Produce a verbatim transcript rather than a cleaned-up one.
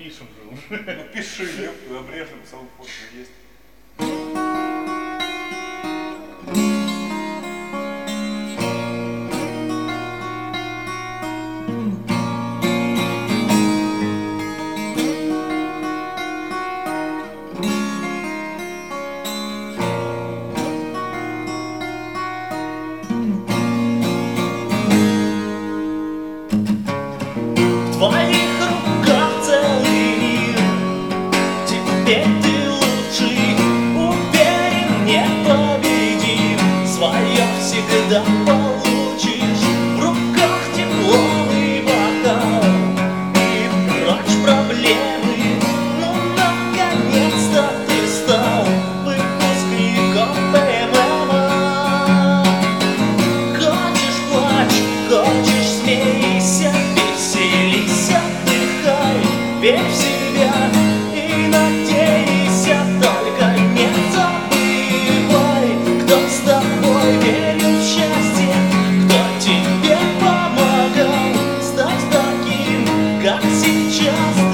напишем же уже. Ну пиши, ёпту, обрежем, саундфорс есть. В твоих руках целый мир, теперь ты лучший, уверен, непобедим, свое всегда получишь. В руках тепловый бокал и прочь проблемы, ну наконец-то ты стал выпускником ПММа. Хочешь плачь, хочешь смейся, веселись, отдыхай, верь в себя и надейся, только не забывай, кто с тобой верил в счастье, кто тебе помогал стать таким, как сейчас.